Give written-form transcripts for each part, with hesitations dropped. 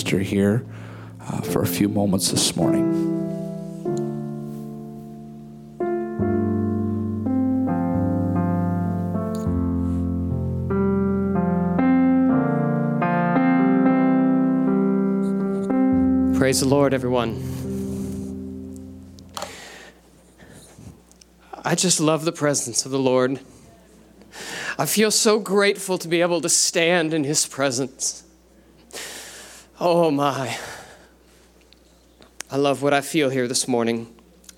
minister here for a few moments this morning. Praise the Lord, everyone. I just love the presence of the Lord. I feel so grateful to be able to stand in His presence. Oh my. I love what I feel here this morning.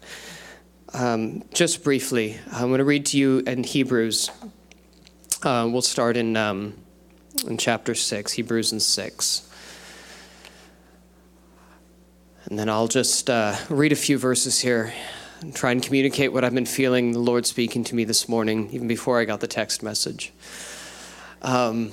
Just briefly, I'm going to read to you in Hebrews. We'll start in chapter 6, Hebrews in 6. And then I'll just read a few verses here and try and communicate what I've been feeling the Lord speaking to me this morning, even before I got the text message. Hebrews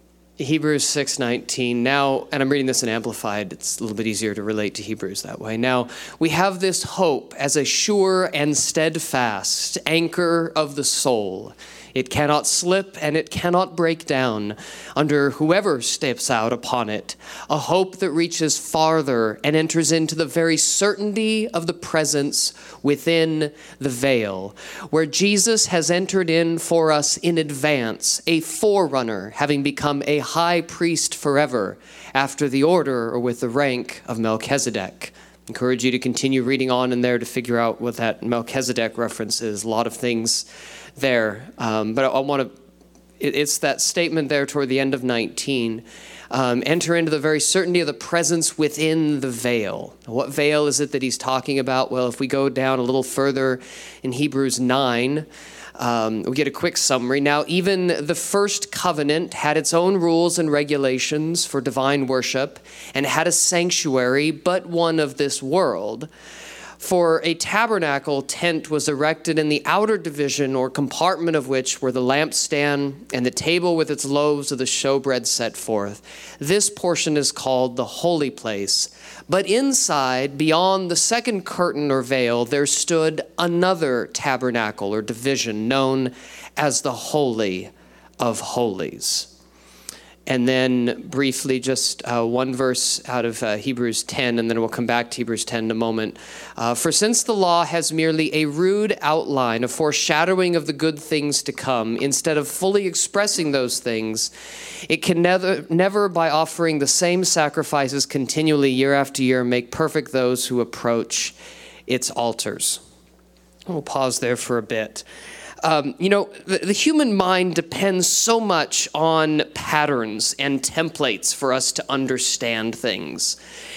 6:19. Now, and I'm reading this in Amplified. It's a little bit easier to relate to Hebrews that way. Now, we have this hope as a sure and steadfast anchor of the soul. It cannot slip and it cannot break down under whoever steps out upon it. A hope that reaches farther and enters into the very certainty of the presence within the veil, where Jesus has entered in for us in advance, a forerunner, having become a high priest forever, after the order or with the rank of Melchizedek. Encourage you to continue reading on in there to figure out what that Melchizedek reference is. A lot of things there, but I want to, it's that statement there toward the end of 19. Enter into the very certainty of the presence within the veil. What veil is it that he's talking about? Well, if we go down a little further in Hebrews 9, we get a quick summary. Now, even the first covenant had its own rules and regulations for divine worship and had a sanctuary, but one of this world. For a tabernacle tent was erected in the outer division or compartment of which were the lampstand and the table with its loaves of the showbread set forth. This portion is called the holy place. But inside, beyond the second curtain or veil, there stood another tabernacle or division known as the Holy of Holies. And then briefly, just one verse out of Hebrews 10, and then we'll come back to Hebrews 10 in a moment. For since the law has merely a rude outline, a foreshadowing of the good things to come, instead of fully expressing those things, it can never by offering the same sacrifices continually year after year make perfect those who approach its altars. We'll pause there for a bit. The human mind depends so much on patterns and templates for us to understand things.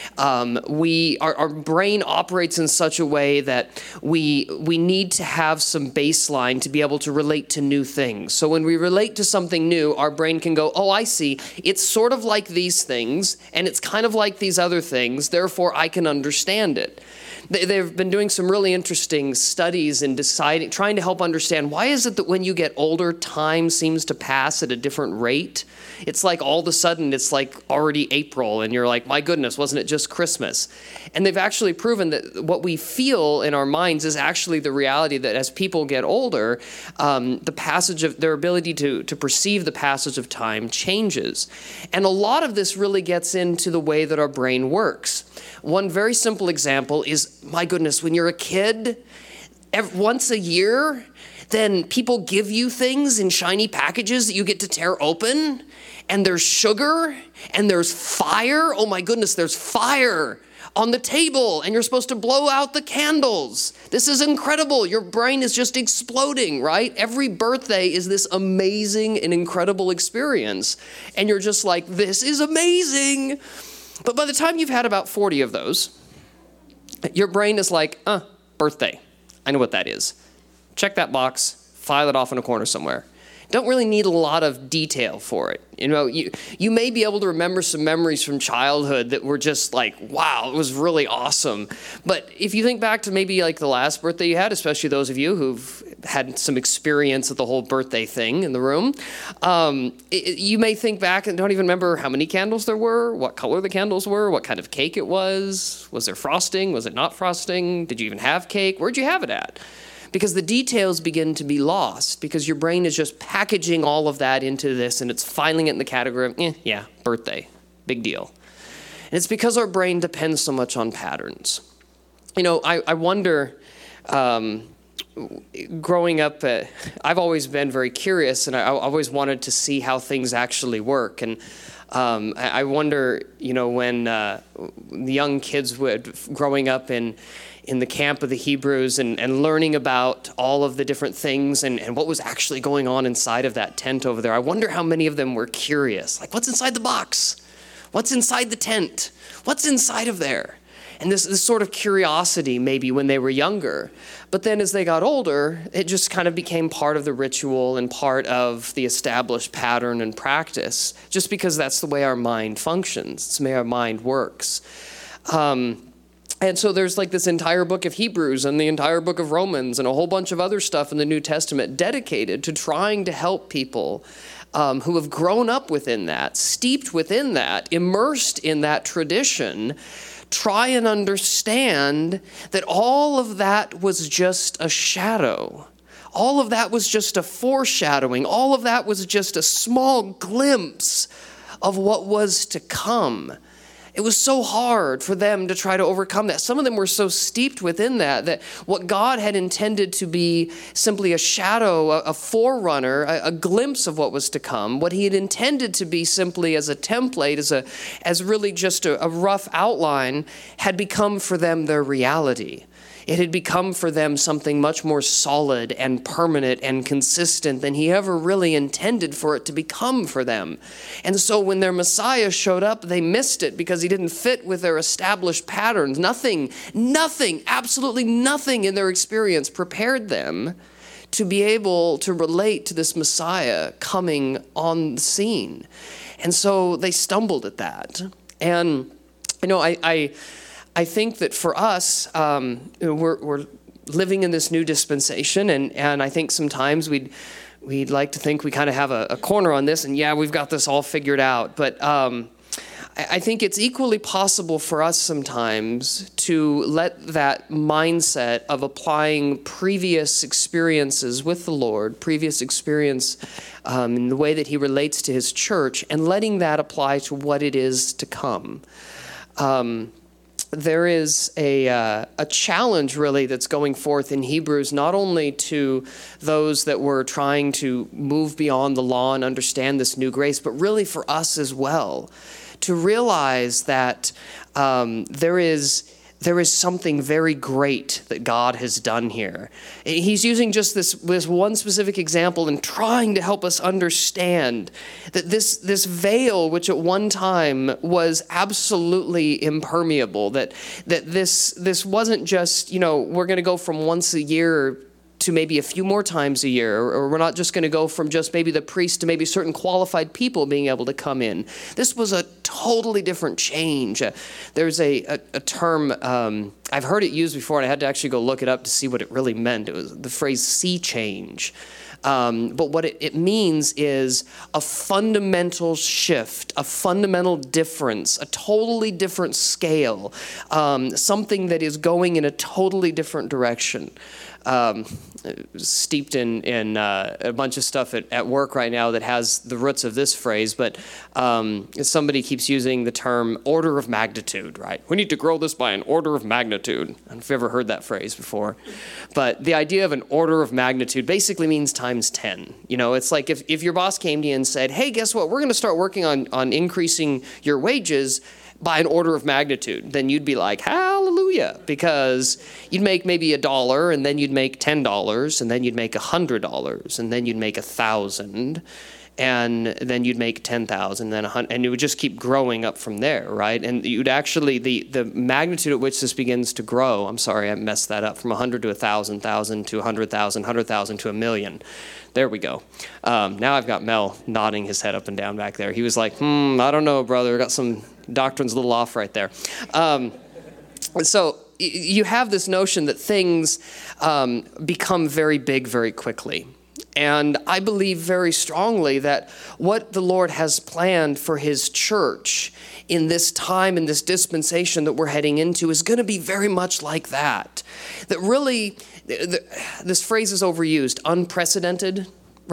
Our brain operates in such a way that we need to have some baseline to be able to relate to new things. So when we relate to something new, our brain can go, oh, I see. It's sort of like these things, and it's kind of like these other things. Therefore, I can understand it. They've been doing some really interesting studies and trying to help understand why is it that when you get older, time seems to pass at a different rate. It's like all of a sudden it's like already April and you're like, my goodness, wasn't it just Christmas? And they've actually proven that what we feel in our minds is actually the reality that as people get older, the passage of their ability to perceive the passage of time changes. And a lot of this really gets into the way that our brain works. One very simple example is, my goodness, when you're a kid, once a year, then people give you things in shiny packages that you get to tear open, and there's sugar, and there's fire. Oh my goodness, there's fire on the table, and you're supposed to blow out the candles. This is incredible. Your brain is just exploding, right? Every birthday is this amazing and incredible experience, and you're just like, this is amazing. But by the time you've had about 40 of those, your brain is like, birthday. I know what that is. Check that box, file it off in a corner somewhere. Don't really need a lot of detail for it. You know, you may be able to remember some memories from childhood that were just like, wow, it was really awesome. But if you think back to maybe like the last birthday you had, especially those of you who've had some experience with the whole birthday thing in the room, you may think back and don't even remember how many candles there were, what color the candles were, what kind of cake it was there frosting, was it not frosting, did you even have cake, where'd you have it at? Because the details begin to be lost because your brain is just packaging all of that into this and it's filing it in the category of, birthday, big deal. And it's because our brain depends so much on patterns. I wonder, growing up, I've always been very curious, and I always wanted to see how things actually work. And I wonder, when the young kids growing up in the camp of the Hebrews and learning about all of the different things and what was actually going on inside of that tent over there, I wonder how many of them were curious. Like, what's inside the box? What's inside the tent? What's inside of there? And this sort of curiosity maybe when they were younger. But then as they got older, it just kind of became part of the ritual and part of the established pattern and practice, just because that's the way our mind functions. It's the way our mind works. And so there's like this entire book of Hebrews and the entire book of Romans and a whole bunch of other stuff in the New Testament dedicated to trying to help people who have grown up within that, steeped within that, immersed in that tradition, try and understand that all of that was just a shadow. All of that was just a foreshadowing. All of that was just a small glimpse of what was to come. It was so hard for them to try to overcome that. Some of them were so steeped within that what God had intended to be simply a shadow, a forerunner, a glimpse of what was to come, what he had intended to be simply as a template, as really just a rough outline, had become for them their reality. It had become for them something much more solid and permanent and consistent than he ever really intended for it to become for them. And so when their Messiah showed up, they missed it because he didn't fit with their established patterns. Nothing, absolutely nothing in their experience prepared them to be able to relate to this Messiah coming on the scene. And so they stumbled at that. And, I think that for us, we're living in this new dispensation, and I think sometimes we'd like to think we kind of have a corner on this, and we've got this all figured out. But I think it's equally possible for us sometimes to let that mindset of applying previous experiences with the Lord, previous experience in the way that he relates to his church, and letting that apply to what it is to come. There is a challenge, really, that's going forth in Hebrews, not only to those that were trying to move beyond the law and understand this new grace, but really for us as well, to realize that there is something very great that God has done here. He's using just this one specific example and trying to help us understand that this veil, which at one time was absolutely impermeable, that this wasn't just, we're going to go from once a year to maybe a few more times a year, or we're not just going to go from just maybe the priest to maybe certain qualified people being able to come in. This was a totally different change. There's a term, I've heard it used before, and I had to actually go look it up to see what it really meant. It was the phrase sea change. But what it means is a fundamental shift, a fundamental difference, a totally different scale, something that is going in a totally different direction. Steeped in a bunch of stuff at work right now that has the roots of this phrase, but somebody keeps using the term order of magnitude, right? We need to grow this by an order of magnitude. I don't know if you've ever heard that phrase before. But the idea of an order of magnitude basically means times 10. It's like if your boss came to you and said, hey, guess what? We're going to start working on increasing your wages by an order of magnitude, then you'd be like, hallelujah, because you'd make maybe $1, and then you'd make $10, and then you'd make $100, and then you'd make 1,000, and then you'd make 10,000, then 100, and it would just keep growing up from there, right? And you'd actually, the magnitude at which this begins to grow, I'm sorry, I messed that up, from 100 to 1,000, 1,000 to 100,000, 100,000 to 1,000,000. There we go. Now I've got Mel nodding his head up and down back there. He was like, I don't know, brother. Got some doctrine's a little off right there. So you have this notion that things become very big very quickly. And I believe very strongly that what the Lord has planned for his church in this time, in this dispensation that we're heading into, is going to be very much like that. That really, this phrase is overused, unprecedented, right?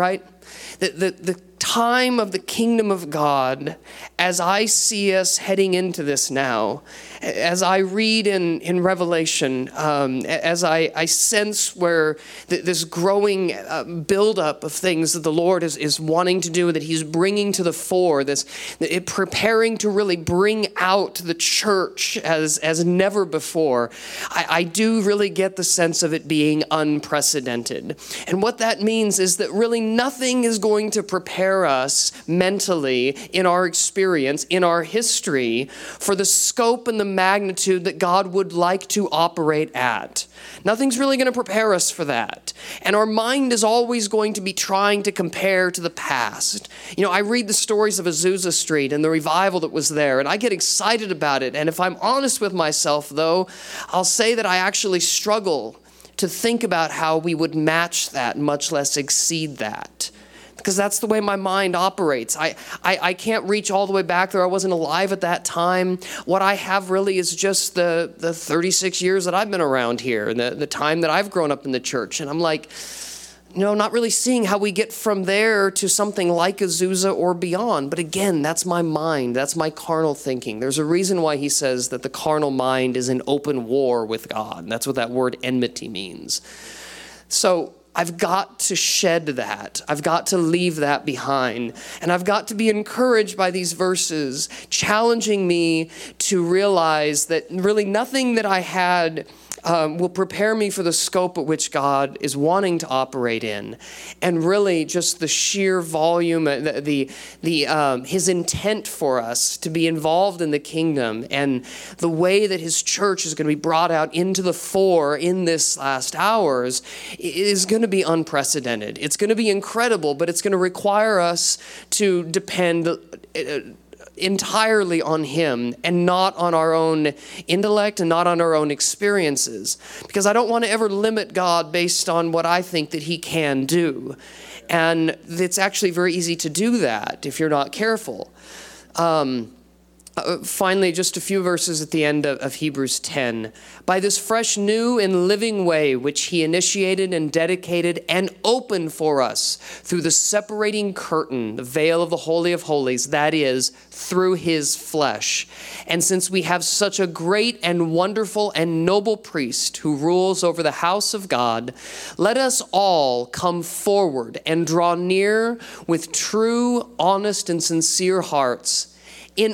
the time of the kingdom of God, as I see us heading into this now, as I read in Revelation, as I sense where this growing buildup of things that the Lord is wanting to do, that he's bringing to the fore, preparing to really bring out the church as never before, I do really get the sense of it being unprecedented. And what that means is that really nothing is going to prepare us mentally in our experience, in our history, for the scope and the magnitude that God would like to operate at. Nothing's really going to prepare us for that. And our mind is always going to be trying to compare to the past. You know, I read the stories of Azusa Street and the revival that was there, and I get excited about it. And if I'm honest with myself, though, I'll say that I actually struggle to think about how we would match that, much less exceed that. Because that's the way my mind operates. I can't reach all the way back there. I wasn't alive at that time. What I have really is just the 36 years that I've been around here and the time that I've grown up in the church. And I'm like, not really seeing how we get from there to something like Azusa or beyond. But again, that's my mind. That's my carnal thinking. There's a reason why he says that the carnal mind is in open war with God. That's what that word enmity means. So I've got to shed that. I've got to leave that behind. And I've got to be encouraged by these verses, challenging me to realize that really nothing that I had will prepare me for the scope at which God is wanting to operate in. And really just the sheer volume, his intent for us to be involved in the kingdom and the way that his church is going to be brought out into the fore in this last hours is going to be unprecedented. It's going to be incredible, but it's going to require us to depend entirely on him and not on our own intellect and not on our own experiences, because I don't want to ever limit God based on what I think that he can do. And it's actually very easy to do that if you're not careful. Finally, just a few verses at the end of Hebrews 10. By this fresh, new, and living way which he initiated and dedicated and opened for us through the separating curtain, the veil of the Holy of Holies, that is, through his flesh. And since we have such a great and wonderful and noble priest who rules over the house of God, let us all come forward and draw near with true, honest, and sincere hearts, in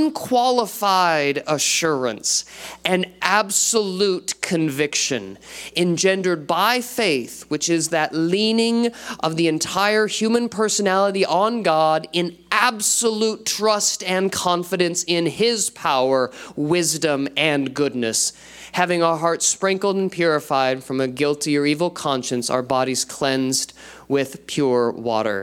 unqualified assurance and absolute conviction, engendered by faith, which is that leaning of the entire human personality on God in absolute trust and confidence in his power, wisdom, and goodness. Having our hearts sprinkled and purified from a guilty or evil conscience, our bodies cleansed with pure water.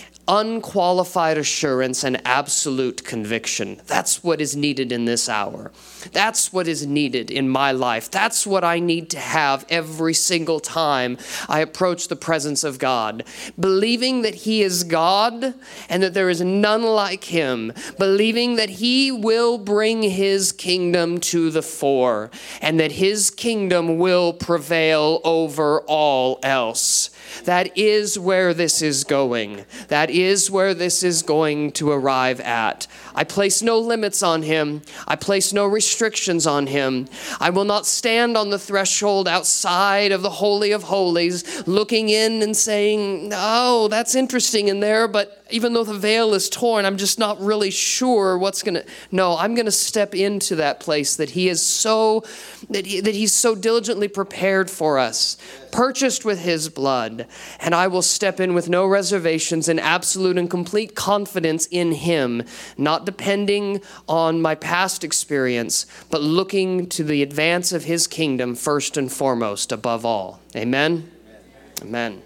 Unqualified assurance and absolute conviction. That's what is needed in this hour. That's what is needed in my life. That's what I need to have every single time I approach the presence of God. Believing that he is God and that there is none like him. Believing that he will bring his kingdom to the fore and that his kingdom will prevail over all else. That is where this is going. That is where this is going to arrive at. I place no limits on him. I place no restrictions on him. I will not stand on the threshold outside of the Holy of Holies, looking in and saying, oh, that's interesting in there, but even though the veil is torn, I'm just not really sure what's going to... No, I'm going to step into that place that he is that he's so diligently prepared for us, purchased with his blood, and I will step in with no reservations and absolute and complete confidence in him, not depending on my past experience, but looking to the advance of his kingdom first and foremost above all. Amen? Amen.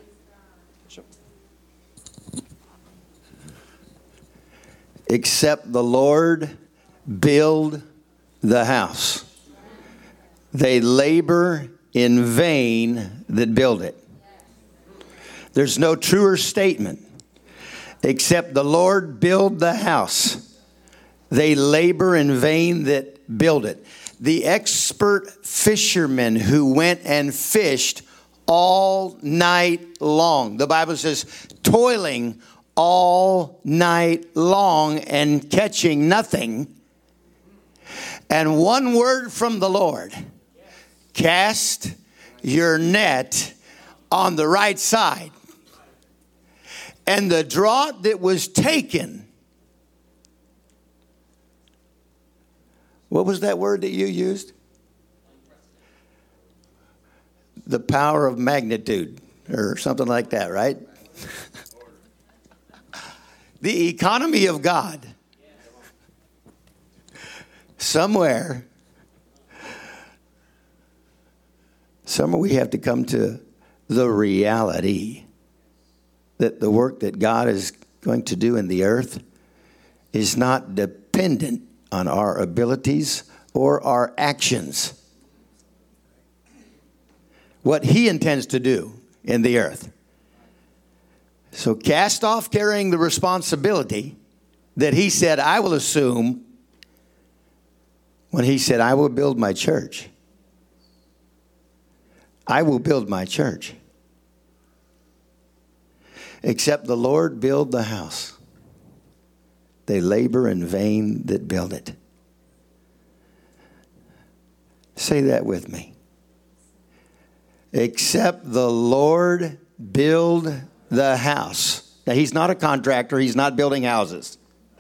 Except the Lord build the house, they labor in vain that build it. There's no truer statement. Except the Lord build the house, they labor in vain that build it. The expert fishermen who went and fished all night long. The Bible says, toiling all night long and catching nothing. And one word from the Lord, cast your net on the right side. And the draught that was taken, what was that word that you used? The power of magnitude or something like that, right? The economy of God. Somewhere we have to come to the reality that the work that God is going to do in the earth is not dependent on our abilities or our actions. What he intends to do in the earth. So cast off carrying the responsibility that he said, I will assume, when he said, I will build my church. I will build my church. Except the Lord build the house, they labor in vain that build it. Say that with me. Except the Lord build the house. Now, he's not a contractor. He's not building houses.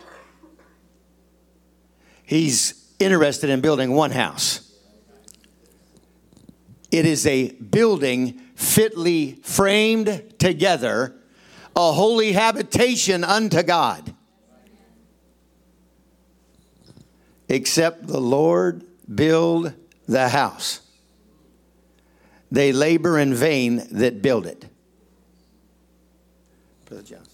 He's interested in building one house. It is a building fitly framed together, a holy habitation unto God. Except the Lord build the house, they labor in vain that build it. Brother Johnson.